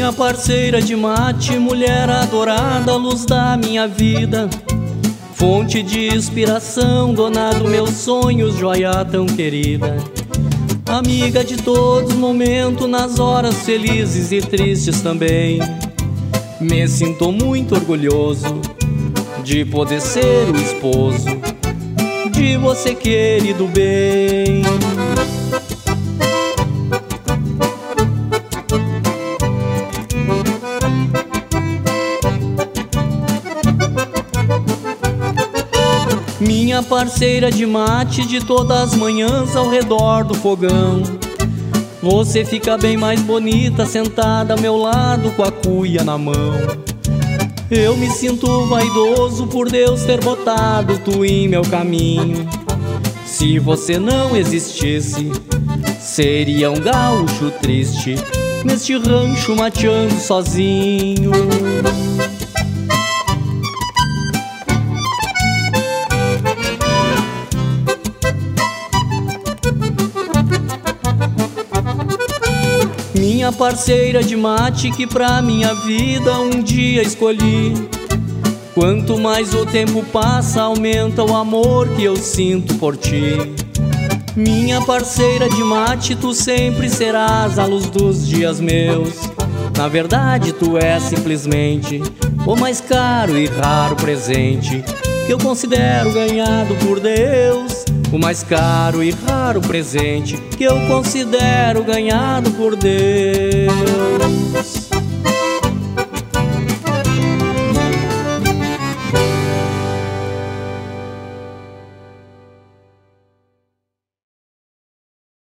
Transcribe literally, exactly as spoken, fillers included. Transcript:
Minha parceira de mate, mulher adorada, luz da minha vida, fonte de inspiração, dona dos meus sonhos, joia tão querida. Amiga de todos os momentos, nas horas felizes e tristes também. Me sinto muito orgulhoso de poder ser o esposo de você, querido bem. Minha parceira de mate, de todas as manhãs ao redor do fogão. Você fica bem mais bonita sentada ao meu lado com a cuia na mão. Eu me sinto vaidoso por Deus ter botado tu em meu caminho. Se você não existisse, seria um gaúcho triste neste rancho mateando sozinho. Minha parceira de mate, que pra minha vida um dia escolhi. Quanto mais o tempo passa, aumenta o amor que eu sinto por ti. Minha parceira de mate, tu sempre serás a luz dos dias meus. Na verdade tu és simplesmente o mais caro e raro presente que eu considero ganhado por Deus. O mais caro e raro presente que eu considero ganhado por Deus.